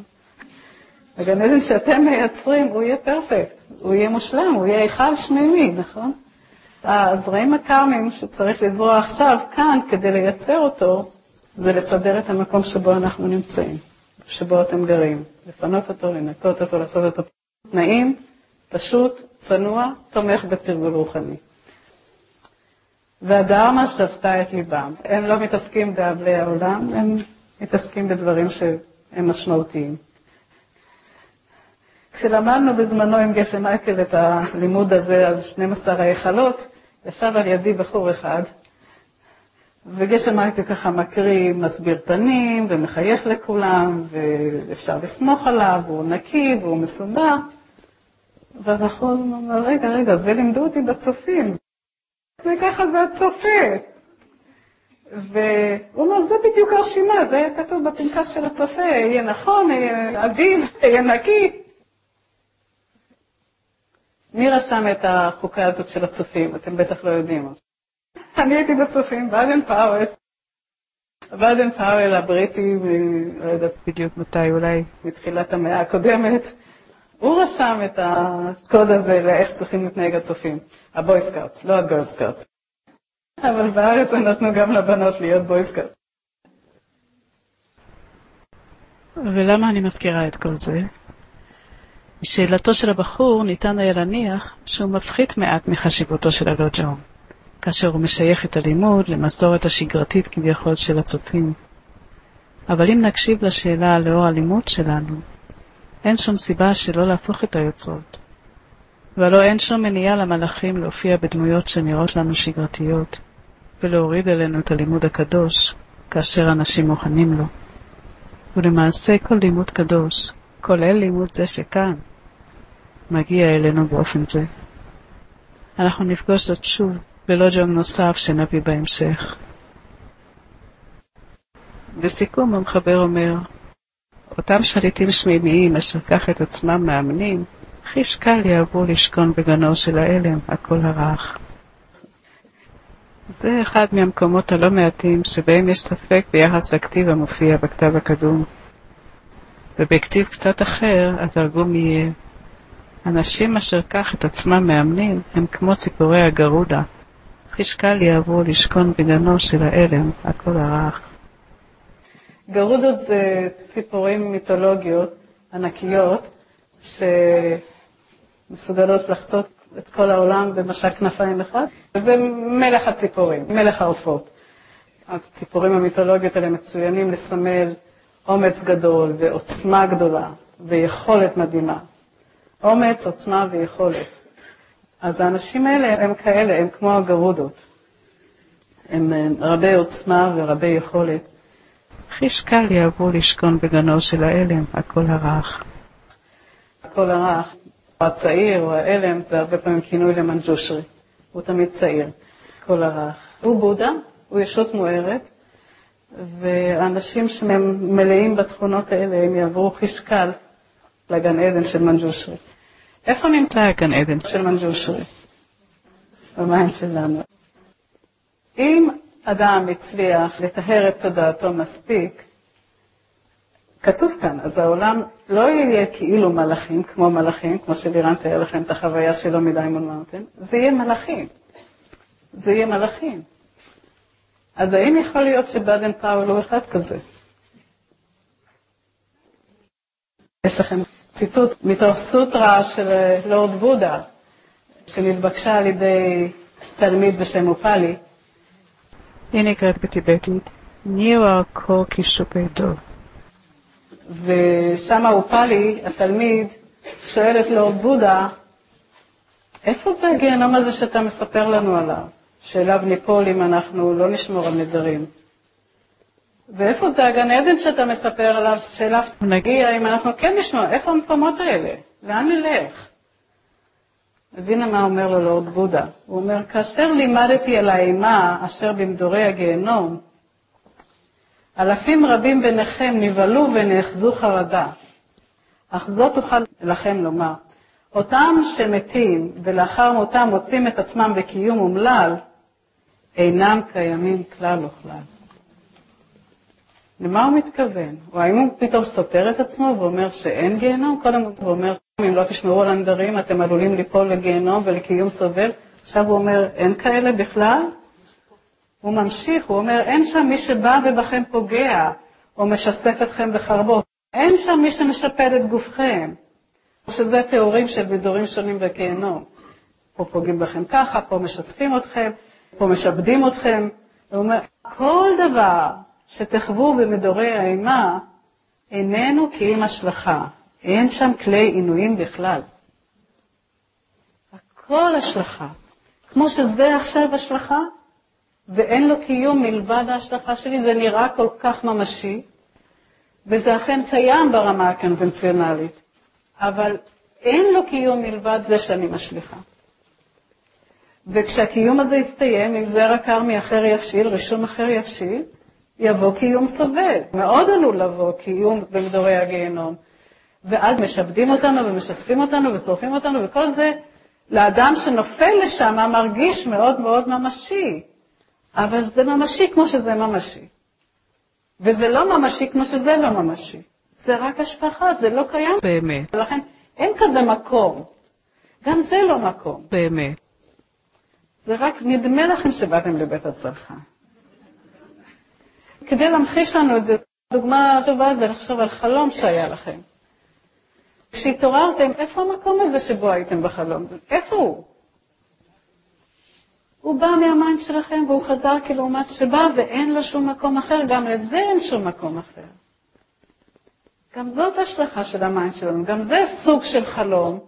Speaker 4: הגן עדן שאתם מייצרים, הוא יהיה פרפקט, הוא יהיה מושלם, הוא יהיה היכל שמימי, נכון? הזרעים הקרמיים שצריך לזרוע עכשיו כאן כדי לייצר אותו, זה לסדר את המקום שבו אנחנו נמצאים, שבו אתם גרים, לפנות אותו, לנקות אותו, לעשות אותו נעים, פשוט, צנוע, תומך בתרגול רוחני. והדרמה שבתה את ליבם. הם לא מתעסקים באבלי העולם, הם מתעסקים בדברים שהם משמעותיים. כשלמדנו בזמנו עם גשם מייקל את הלימוד הזה על 12 היכלות, ישב על ידי בחור אחד, וגשם מייקל ככה מקריא, מסביר פנים ומחייך לכולם, ואפשר לסמוך עליו, והוא נקי והוא מסודר. ואנחנו אומרים, רגע, זה לימדו אותי בצופים. וככה זה הצופה. והוא אומר, זה בדיוק הרשימה, זה היה כתוב בפנקס של הצופה, יהיה נכון, יהיה עדין, יהיה נקי. מי רשם את החוקה הזאת של הצופים? אתם בטח לא יודעים. אני הייתי בצופים, באדן פאוול הבריטי, לא יודעת בדיוק מתי, אולי מתחילת המאה הקודמת, הוא רשם את הקוד הזה לאיך צריכים להתנהג הצופים. הבוי סקאוטס, לא הגרל סקאוטס. אבל בארץ נתנו גם לבנות להיות בוי סקאוטס.
Speaker 3: ולמה אני מזכירה את כל זה? בשאלתו של הבחור ניתן היה להניח שהוא מפחית מעט מחשיבותו של הלא ג'ון, כאשר הוא משייך את הלימוד למסורת השגרתית כביכול של הצופים. אבל אם נקשיב לשאלה לאור הלימוד שלנו, אין שום סיבה שלא להפוך את היוצרות. ולא אין שום מניעה למלאכים להופיע בדמויות שנראות לנו שגרתיות, ולהוריד אלינו את הלימוד הקדוש, כאשר אנשים מוכנים לו. ולמעשה כל לימוד קדוש, כולל לימוד זה שכאן, מגיע אלינו באופן זה. אנחנו נפגוש זאת שוב בלא ג'ון נוסף שנביא בהמשך. בסיכום המחבר אומר, אותם שליטים שמימיים אשר כך את עצמם מאמנים, חיש קל יעברו לשכון בגנו של האלם, הכל הרך. זה אחד מהמקומות הלא מעטים שבהם יש ספק ביחס הכתיב המופיע בכתב הקדום. ובכתיב קצת אחר, התרגום יהיה, אנשים אשר כך את עצמם מאמנים הם כמו ציפורי הגרודה. חיש קל יעברו לשכון בגנו של האלם, הכל הרך.
Speaker 4: גרודות זה ציפורים מיתולוגיות ענקיות שמסוגלות לחצות את כל העולם במשק כנפיים אחד. זה מלך הציפורים, מלך העופות. הציפורים המיתולוגיות האלה מצוינים לסמל אומץ גדול ועוצמה גדולה ויכולת מדהימה. אומץ, עוצמה ויכולת. אז האנשים האלה הם כאלה, הם כמו הגרודות. הם רבי עוצמה ורבי יכולת.
Speaker 3: חיש קל יעברו לשכון בגנו של האלם, הכל הרך.
Speaker 4: הכל הרך, הצעיר או האלם, זה הרבה פעמים כינוי למנג'ושרי. הוא תמיד צעיר, הכל הרך. הוא בודה, הוא ישות מוארת, ואנשים שהם מלאים בתכונות האלה, הם יעברו חיש קל לגן עדן של מנג'ושרי. איפה נמצא הגן עדן של מנג'ושרי? במים שלנו. אם אדם הצליח לטהר את תודעתו מספיק, כתוב כאן, אז העולם לא יהיה כאילו מלאכים, כמו שלירן תאר לכם את החוויה שלו מדיימון מאונטן, זה יהיה מלאכים. זה יהיה מלאכים. אז האם יכול להיות שבאדן פאוול הוא אחד כזה? יש לכם ציטוט מתוך סוטרה של לורד בודה, שנתבקשה על ידי תלמיד בשם אופלי.
Speaker 3: היא נקראת בטיבטית, נירה קור קישופי דו.
Speaker 4: ושם אופלי, התלמיד, שואל את לורד בודה, איפה זה הגיהנום הזה שאתה מספר לנו עליו? שאליו ניפול אם אנחנו לא נשמור על נדרים. ואיפה זה הגן עדן שאתה מספר עליו, שאליו נגיע אם אנחנו כן נשמור? איפה המקומות האלה? לאן נלך? אז הנה מה אומר לו לורד בודה. הוא אומר, כאשר לימדתי על האימה אשר במדורי הגיהנום, אלפים רבים ביניכם נבהלו ונאחזו חרדה. אך זאת תוכל לכם לומר. אותם שמתים ולאחר מותם מוצאים את עצמם בקיום אומלל, אינם קיימים כלל וכלל. למה הוא מתכוון? או האם הוא פתאום סותר את עצמו ואומר שאין גיהנום? קודם הוא אומר, אם לא תשמרו על הנדרים, אתם עלולים ליפול לגיהנום ולקיום סובל. עכשיו הוא אומר, אין כאלה בכלל? הוא ממשיך, הוא אומר, אין שם מי שבא ובכם פוגע, או משסף אתכם בחרבו. אין שם מי שמשפד את גופכם. שזה תיאורים של בידורים שונים בגיהנום. פה פוגעים בכם ככה, פה משספים אתכם, פה משפדים אתכם. הוא אומר, כל דבר שתחוו במדורי האימה, איננו כי אם השלכה. אין שם כלי עינויים בכלל. הכל השלכה. כמו שזה עכשיו השלכה, ואין לו קיום מלבד ההשלכה שלי, זה נראה כל כך ממשי, וזה אכן קיים ברמה הקונבנציונלית, אבל אין לו קיום מלבד זה שאני משליחה. וכשהקיום הזה יסתיים, אם זרע כרמי אחר יפשיל, רישום אחר יפשיל, יבוא קיום סובל. מאוד עלול לבוא קיום במדורי הגיהנום. ואז משבדים אותנו ומשספים אותנו ושורפים אותנו, וכל זה לאדם שנופל לשם מרגיש מאוד מאוד ממשי. אבל זה ממשי כמו שזה ממשי. וזה לא ממשי כמו שזה לא ממשי. זה רק השפחה, זה לא קיים.
Speaker 3: באמת.
Speaker 4: ולכן אין כזה מקום. גם זה לא מקום.
Speaker 3: באמת.
Speaker 4: זה רק נדמה לכם שבאתם לבית הצלחה. כדי להמחיש לנו את זה, דוגמה טובה זה לחשוב על חלום שהיה לכם. כשהתעוררתם, איפה המקום הזה שבו הייתם בחלום? איפה הוא? הוא בא מהמיינד שלכם והוא חזר כלעומת שבא ואין לו שום מקום אחר, גם לזה אין שום מקום אחר. גם זאת השלכה של המיינד שלנו, גם זה סוג של חלום,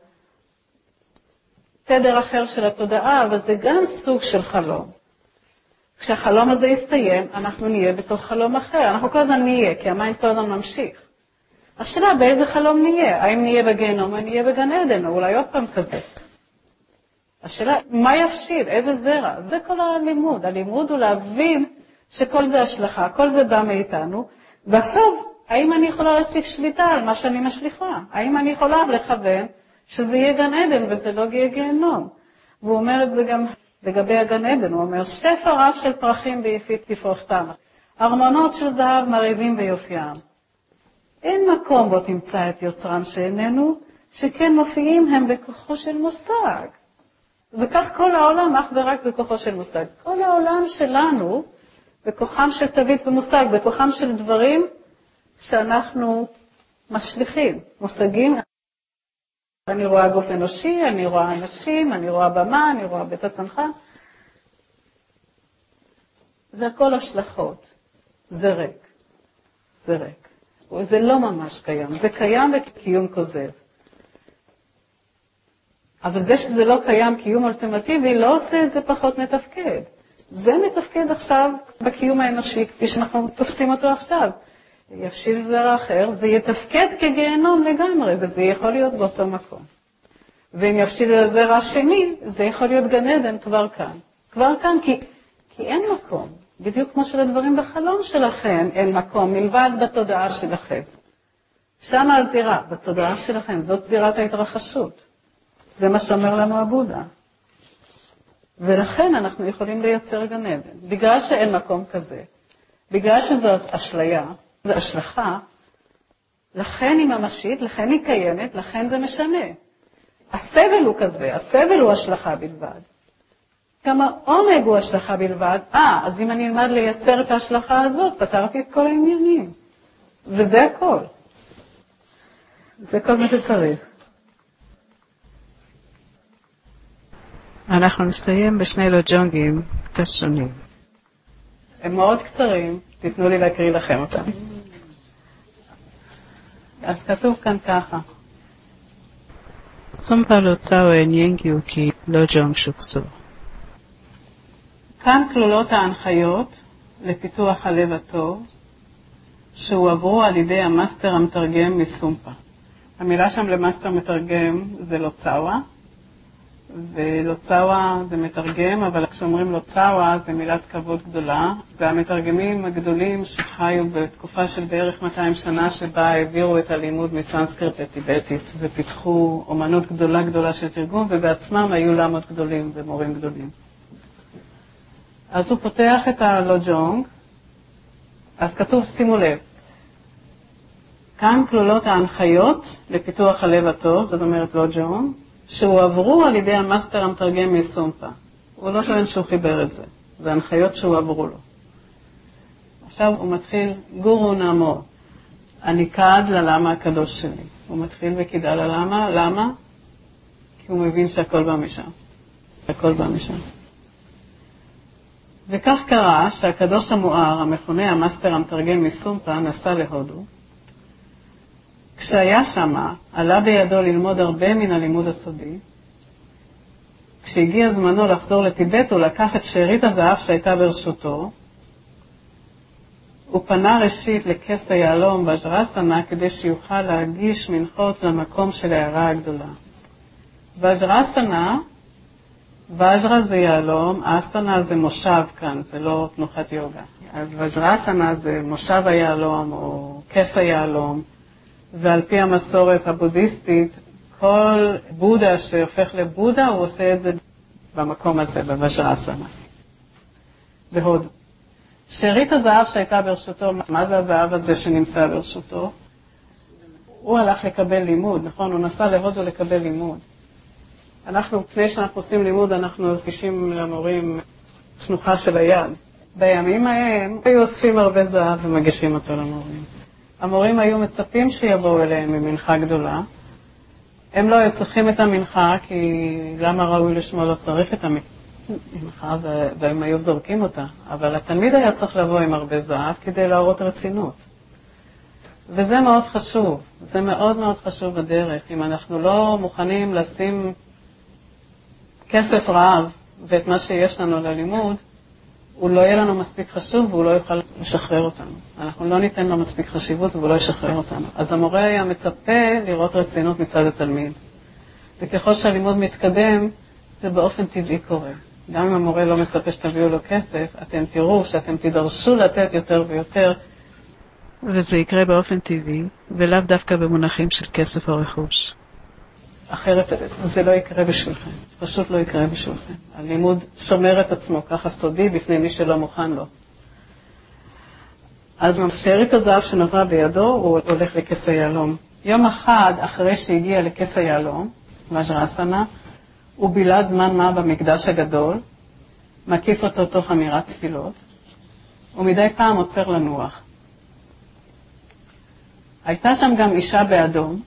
Speaker 4: תדר אחר של התודעה, אבל זה גם סוג של חלום. כשהחלום הזה יסתיים, אנחנו נהיה בתוך חלום אחר, אנחנו כל הזמן נהיה, כי המיינד כל הזמן ממשיך. השאלה באיזה חלום נהיה, האם נהיה בגיהנום או נהיה בגן עדן, או אולי עוד פעם כזה. השאלה, מה יפשיל? איזה זרע? זה כל הלימוד. הלימוד הוא להבין שכל זה השלכה, כל זה בא מאיתנו. ועכשיו, האם אני יכולה להשיג שליטה על מה שאני משליחה? האם אני יכולה לכוון שזה יהיה גן עדן וזה לא יהיה גיהנום? והוא אומר את זה גם לגבי הגן עדן. הוא אומר, שפע רב של פרחים ביפית תפרחתם. ארמונות של זהב מרהיבים ביופיים. אין מקום בו תמצא את יוצרם שאיננו, שכן מופיעים הם בכוחו של מושג. וכך כל העולם אך ורק בכוחו של מושג. כל העולם שלנו, בכוחם של תווית ומושג, בכוחם של דברים שאנחנו משליחים, מושגים. אני רואה גוף אנושי, אני רואה אנשים, אני רואה במה, אני רואה בית הצנחה. זה הכל השלכות. זה ריק. זה ריק. זה לא ממש קיים. זה קיים בקיום כוזב. אבל זה שזה לא קיים קיום אולטימטיבי, לא עושה את זה פחות מתפקד. זה מתפקד עכשיו בקיום האנושי, כפי שאנחנו תופסים אותו עכשיו. יבשיל זרע אחר, זה יתפקד כגיהנום לגמרי, וזה יכול להיות באותו מקום. ואם יבשיל זרע שני, זה יכול להיות גן עדן כבר כאן. כבר כאן, כי אין מקום. בדיוק כמו שלדברים בחלום שלכם, אין מקום מלבד בתודעה שלכם. שם הזירה, בתודעה שלכם, זאת זירת ההתרחשות. זה מה שאומר לנו הבודה. ולכן אנחנו יכולים לייצר גן עדן. בגלל שאין מקום כזה, בגלל שזו אשליה, זו השלכה, לכן היא ממשית, לכן היא קיימת, לכן זה משנה. הסבל הוא כזה, הסבל הוא השלכה בלבד. כמה עומק הוא השלכה בלבד, אז אם אני אלמד לייצר את ההשלכה הזאת, פתרתי את כל העניינים. וזה הכל. זה כל מה שצריך.
Speaker 3: אנחנו נסיים בשני לוג'ונגים קצת שונים.
Speaker 4: הם מאוד קצרים, תיתנו לי להקריא לכם אותם. אז כתוב כאן ככה.
Speaker 3: סומפה לא צאו עניינגיו כי לוג'ונג שוקסו.
Speaker 4: כאן כלולות ההנחיות לפיתוח הלב הטוב, שהועברו על ידי המאסטר המתרגם מסומפה. המילה שם למאסטר מתרגם זה לא צאווה, ולא צאווה זה מתרגם, אבל כשאומרים לא צאווה זה מילת כבוד גדולה. זה המתרגמים הגדולים שחיו בתקופה של בערך 200 שנה שבה העבירו את הלימוד מסנסקריט לטיבטית, ופיתחו אומנות גדולה של תרגום, ובעצמם היו למות גדולים ומורים גדולים. אז הוא פותח את הלוג'ונג, אז כתוב, שימו לב, כאן כלולות ההנחיות לפיתוח הלב הטוב, זאת אומרת לוג'ונג, שהועברו על ידי המאסטר המתרגם מסומפה. הוא לא טוען שהוא חיבר את זה, זה הנחיות שהועברו לו. עכשיו הוא מתחיל, גורו נאמו, אני קעד ללמה הקדוש שלי. הוא מתחיל וקידה ללמה, למה? כי הוא מבין שהכל בא משם. הכל בא משם. וכך קרה שהקדוש המואר, המכונה המאסטר המתרגם מסומפה, נסע להודו. כשהיה שמה, עלה בידו ללמוד הרבה מן הלימוד הסודי. כשהגיע זמנו לחזור לטיבט, הוא לקח את שארית הזהב שהייתה ברשותו. הוא פנה ראשית לכס היהלום וג'רסנה כדי שיוכל להגיש מנחות למקום של הערה הגדולה. וג'רסנה, וג'רה זה יהלום, אסנה זה מושב כאן, זה לא תנוחת יוגה. אז וג'רסנה זה מושב היהלום או כס היהלום. ועל פי המסורת הבודהיסטית, כל בודה שהופך לבודה, הוא עושה את זה במקום הזה, בווג'רסנה, בהודו. שארית הזהב שהייתה ברשותו, מה זה הזהב הזה שנמצא ברשותו? הוא הלך לקבל לימוד, נכון? הוא נסע להודו לקבל לימוד. אנחנו, לפני שאנחנו עושים לימוד, אנחנו עושים למורים שנוחה של היד. בימים ההם היו אוספים הרבה זהב ומגישים אותו למורים. המורים היו מצפים שיבואו אליהם ממנחה גדולה. הם לא היו צריכים את המנחה, כי למה ראוי לשמו לא צריך את המנחה, והם היו זורקים אותה. אבל התלמיד היה צריך לבוא עם הרבה זהב כדי להראות רצינות. וזה מאוד חשוב, זה מאוד מאוד חשוב בדרך. אם אנחנו לא מוכנים לשים כסף רעב ואת מה שיש לנו ללימוד, הוא לא יהיה לנו מספיק חשוב והוא לא יוכל לשחרר אותנו. אנחנו לא ניתן לו מספיק חשיבות והוא לא ישחרר אותנו. אז המורה היה מצפה לראות רצינות מצד התלמיד. וככל שהלימוד מתקדם, זה באופן טבעי קורה. גם אם המורה לא מצפה שתביאו לו כסף, אתם תראו שאתם תדרשו לתת יותר ויותר.
Speaker 3: וזה יקרה באופן טבעי, ולאו דווקא במונחים של כסף או רכוש.
Speaker 4: אחרת זה לא יקרה בשבילכם, פשוט לא יקרה בשבילכם. הלימוד שומר את עצמו ככה סודי בפני מי שלא מוכן לו. אז שארית הזהב שנותרה בידו, הוא הולך לכס היהלום. יום אחד אחרי שהגיע לכס היהלום, וג'רסנה, הוא בילה זמן מה במקדש הגדול, מקיף אותו תוך אמירת תפילות, ומדי פעם עוצר לנוח. הייתה שם גם אישה באדום,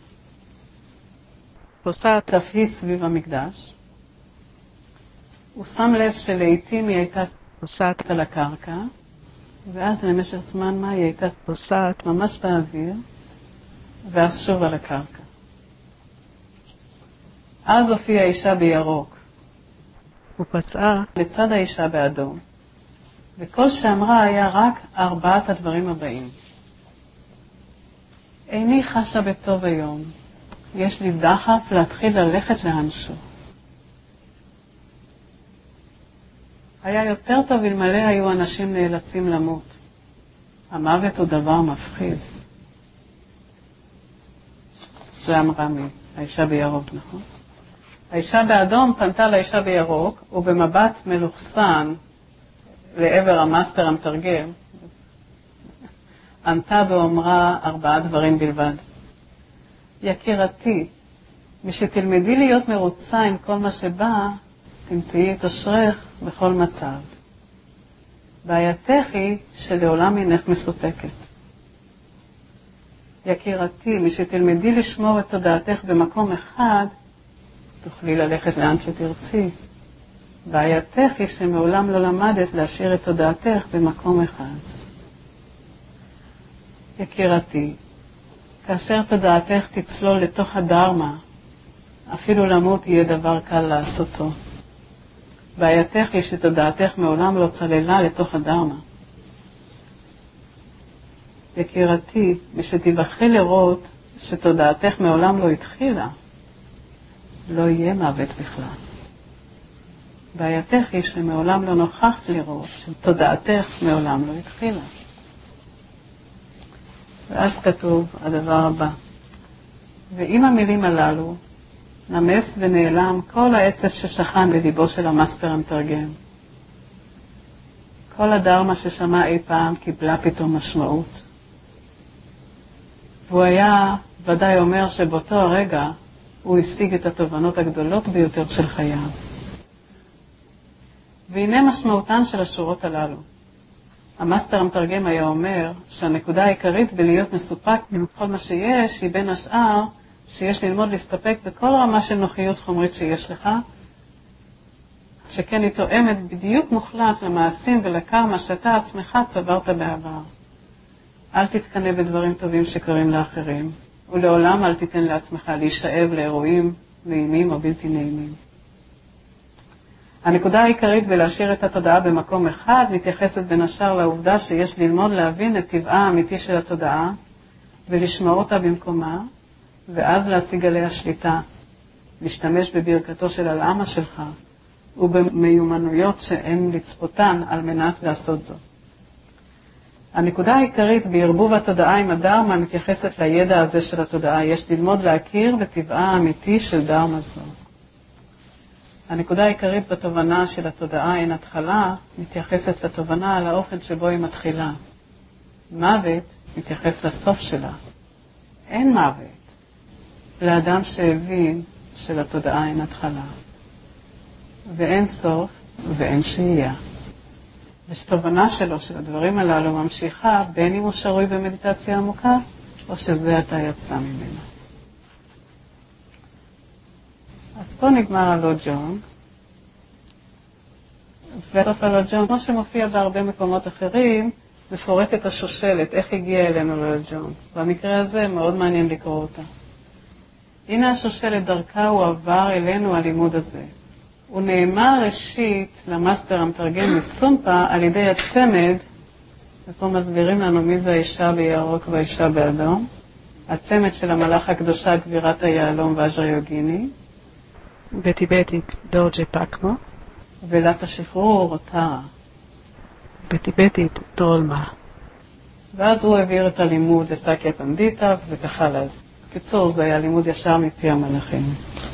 Speaker 4: פוסעת אף היא סביב המקדש. הוא שם לב שלעיתים היא הייתה פוסעת על הקרקע, ואז למשך זמן מה היא הייתה פוסעת ממש באוויר, ואז שוב על הקרקע. אז הופיעה האישה בירוק.
Speaker 3: הוא פסעה
Speaker 4: לצד האישה באדום. וכל שאמרה היה רק 4 הדברים הבאים. איני חשה בטוב היום. יש לי דחף להתחיל ללכת לאנשהו. היה יותר טוב אלמלא היו אנשים נאלצים למות. המוות הוא דבר מפחיד. זה אמרה מי? האישה בירוק, נכון? האישה באדום פנתה לאישה בירוק, ובמבט מלוכסן לעבר המאסטר המתרגם, ענתה ואומרה 4 דברים בלבד. יקירתי, משתלמדי להיות מרוצה עם כל מה שבא, תמצאי את אשרך בכל מצב. בעייתך היא שלעולם אינך מסופקת. יקירתי, משתלמדי לשמור את תודעתך במקום אחד, תוכלי ללכת לאן שתרצי. בעייתך היא שמעולם לא למדת להשאיר את תודעתך במקום אחד. יקירתי, כאשר תודעתך תצלול לתוך הדרמה, אפילו למות יהיה דבר קל לעשותו. בעייתך היא שתודעתך מעולם לא צללה לתוך הדרמה. יקירתי, משתבחי לראות שתודעתך מעולם לא התחילה, לא יהיה מוות בכלל. בעייתך היא שמעולם לא נוכחת לראות שתודעתך מעולם לא התחילה. ואז כתוב הדבר הבא. ועם המילים הללו, נמס ונעלם כל העצב ששכן בליבו של המאסטר המתרגם. כל הדרמה ששמע אי פעם קיבלה פתאום משמעות. והוא היה ודאי אומר שבאותו הרגע הוא השיג את התובנות הגדולות ביותר של חייו. והנה משמעותן של השורות הללו. המאסטר המתרגם היה אומר שהנקודה העיקרית בלהיות מסופק עם כל מה שיש היא בין השאר שיש ללמוד להסתפק בכל רמה של נוחיות חומרית שיש לך, שכן היא תואמת בדיוק מוחלט למעשים ולקרמה שאתה עצמך צברת בעבר. אל תתקנה בדברים טובים שקרים לאחרים, ולעולם אל תיתן לעצמך להישאב לאירועים נעימים או בלתי נעימים. הנקודה העיקרית בלהשאיר את התודעה במקום אחד מתייחסת בין השאר לעובדה שיש ללמוד להבין את טבעה האמיתי של התודעה ולשמור אותה במקומה, ואז להשיג עליה שליטה, להשתמש בברכתו של הלאמה שלך ובמיומנויות שאין לצפותן על מנת לעשות זאת. הנקודה העיקרית בערבוב התודעה עם הדרמה מתייחסת לידע הזה של התודעה. יש ללמוד להכיר בטבעה האמיתי של דרמה זו. הנקודה העיקרית בתובנה של התודעה אין התחלה מתייחסת לתובנה על האופן שבו היא מתחילה. מוות מתייחס לסוף שלה. אין מוות לאדם שהבין שלתודעה אין התחלה. ואין סוף ואין שהייה. ושתובנה שלו של הדברים הללו ממשיכה בין אם הוא שרוי במדיטציה עמוקה או שזה אתה יצא ממנה. אז פה נגמר הלא ג'ונג. ובסוף הלא ג'ונג, כמו שמופיע בהרבה מקומות אחרים, מפורט את השושלת, איך הגיע אלינו ללא ג'ונג. במקרה הזה מאוד מעניין לקרוא אותה. הנה השושלת דרכה הוא עבר אלינו הלימוד הזה. הוא נאמר ראשית למאסטר המתרגם מסומפה על ידי הצמד, ופה מסבירים לנו מי זה האישה בירוק והאישה באדום, הצמד של המלאך הקדושה גבירת היעלום והז'ריוגיני,
Speaker 3: בטיבטית דורג'ה פקמו,
Speaker 4: ולת השחרור טרה.
Speaker 3: בטיבטית דרולמה.
Speaker 4: ואז הוא העביר את הלימוד לסקיה פנדיטה וכך הלאה. בקיצור, זה היה לימוד ישר מפי המלאכים.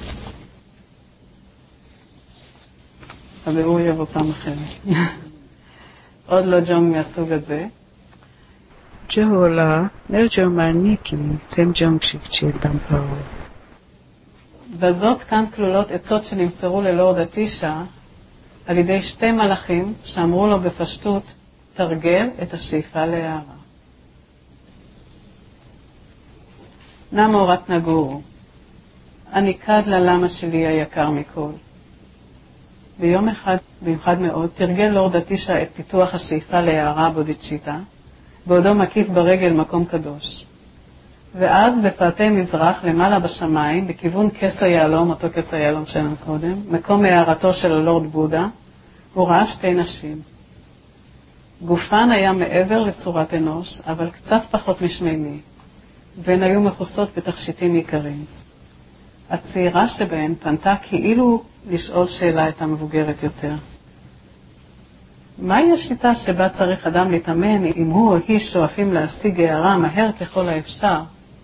Speaker 4: הביאור יבוא פעם אחרת. עוד לא ג'ונג מהסוג הזה.
Speaker 3: ג'הולה, נרג'ו מרניקי, סם ג'ונג שיקצ'י טמפאו.
Speaker 4: בזאת כאן כלולות עצות שנמסרו ללורד אטישה על ידי 2 מלאכים שאמרו לו בפשטות, תרגל את השאיפה להערה. נמו רטנגורו, אני קד ללמה שלי היקר מכל. ביום אחד, במיוחד מאוד, תרגל לורד אטישה את פיתוח השאיפה להערה בודיצ'יטה, בעודו מקיף ברגל מקום קדוש. ואז בפאתי מזרח, למעלה בשמיים, בכיוון כס היעלום, אותו כס היעלום שלנו קודם, מקום הערתו של הלורד בודה, הוא ראה 2 נשים. גופן היה מעבר לצורת אנוש, אבל קצת פחות משמימי. והן היו מכוסות בתכשיטים יקרים. הצעירה שבהן פנתה כאילו לשאול שאלה את המבוגרת יותר. מהי השיטה שבה צריך אדם להתאמן אם הוא או היא שואפים להשיג הערה מהר ככל האפשר?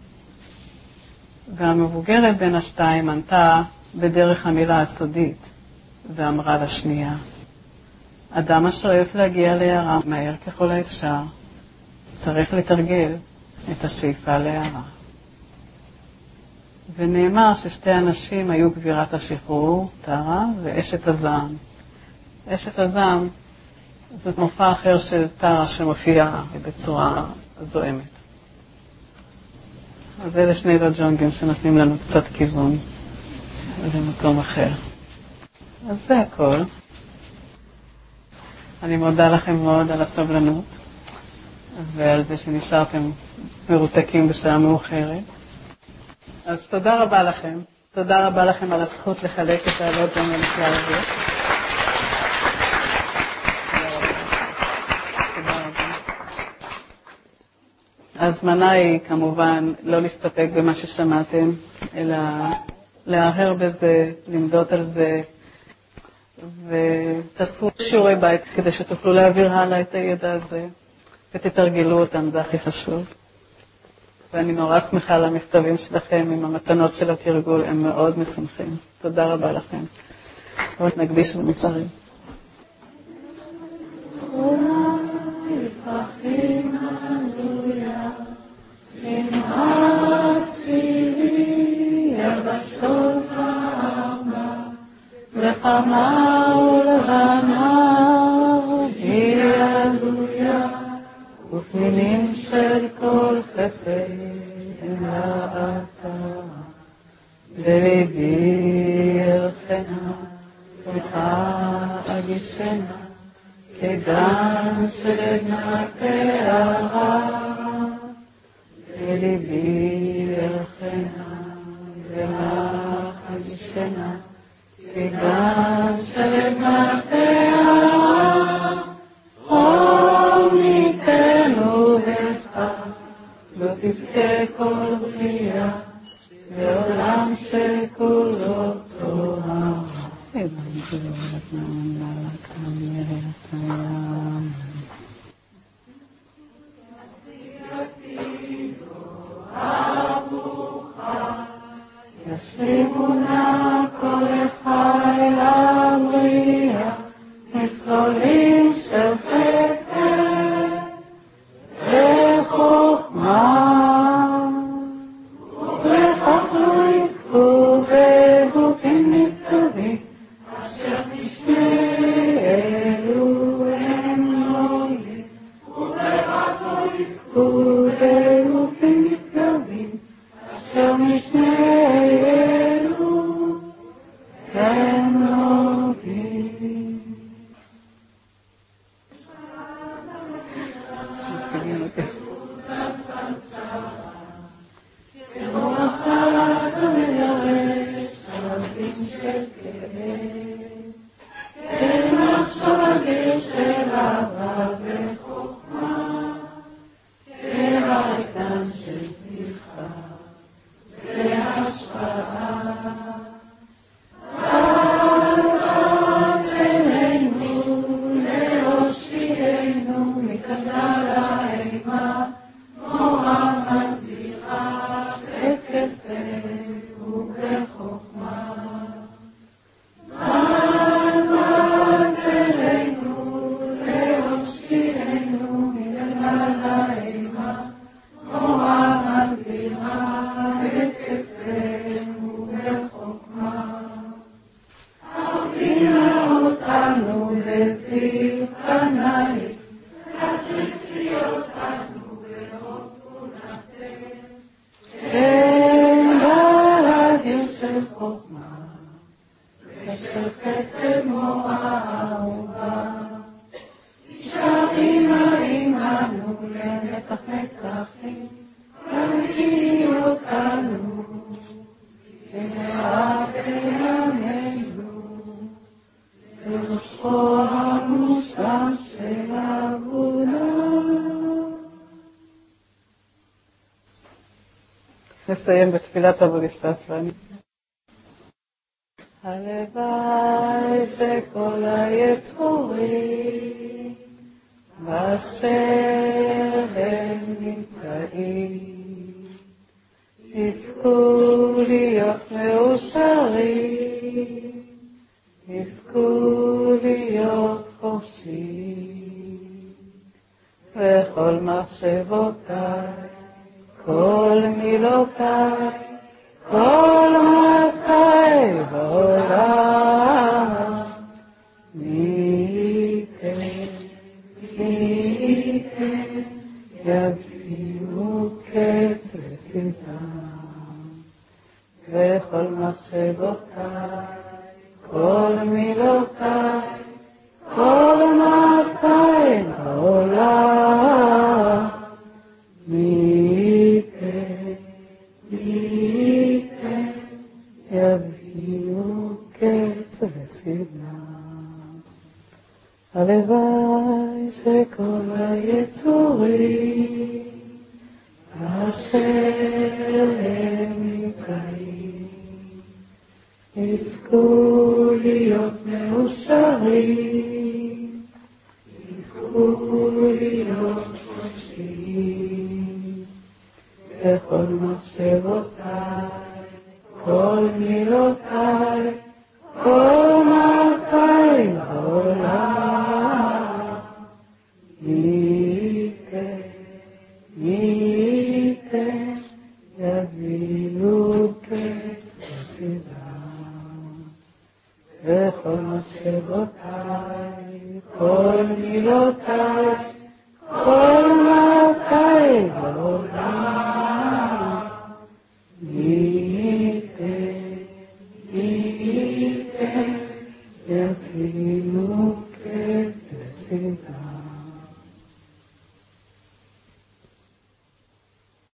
Speaker 4: והמבוגרת בין השתיים ענתה בדרך המילה הסודית, ואמרה לשנייה, אדם השואף להגיע להערה מהר ככל האפשר, צריך לתרגל את השאיפה להערה. ונאמר ששתי הנשים היו גבירת השחרור, טרה, ואשת הזעם. אשת הזעם זה מופע אחר של טרה שמופיע בצורה זועמת. אז אלה שני לג'ונגים שנותנים לנו קצת כיוון למקום אחר. אז זה הכל. אני מודה לכם מאוד על הסבלנות ועל זה שנשארתם מרותקים בשעה מאוחרת. אז תודה רבה לכם. תודה רבה לכם על הזכות לחלק את הלוג'ונג הנפלא הזה. ההזמנה היא כמובן לא להסתפק במה ששמעתם, אלא להרהר בזה, למדות על זה, ותעשו שיעורי בית כדי שתוכלו להעביר הלאה את הידע הזה, ותתרגלו אותם, זה הכי חשוב. ואני נורא שמחה על המכתבים שלכם עם המתנות של התרגול, הם מאוד משמחים. תודה רבה לכם. בואו נקדיש ונתראה.
Speaker 1: לחמה ולבנה היא עלויה ופנינים של כל חסד לאתה בליבי ירחנה אגישנה כגן של עדנה כערה בליבי ירחנה ולך אגישנה כגן של עדנה כערה חום ניתנו לך לא תזכה כל בריאה לעולם שכולו תורה. ישלימונה כל חיל הבריאה מכלולים של חסד וחוכמה ובכך לא יזכו בגופים נסתרים אשר משנה אלו הם נועלים ובכך לא יזכו בגופים נסתרים אשר משנה אלו הם נועלים.
Speaker 4: נסיים בתפילת הבודיסטווה. הלוואי שכל היצורים באשר הם נמצאים יזכו להיות מאושרים, יזכו להיות חופשיים, וכל מחשבותיי, כל מילותיי, כל מעשיי בעולם, מי ייתן יביאו קץ לשנאם, וכל מחשבותיי, כל מילותיי, כל מעשיי בעולם, מי ייתן יביאו קץ לשנאה. הלוואי שכל היצורים אשר הם נמצאים יזכו להיות מאושרים, יזכו להיות חופשיים, וכל מחשבותיי, כל מילותיי, כל מעשיי בעולם, מי ייתן יביאו קץ לשנאה, וכל מחשבותיי, כל מילותיי, כל מעשיי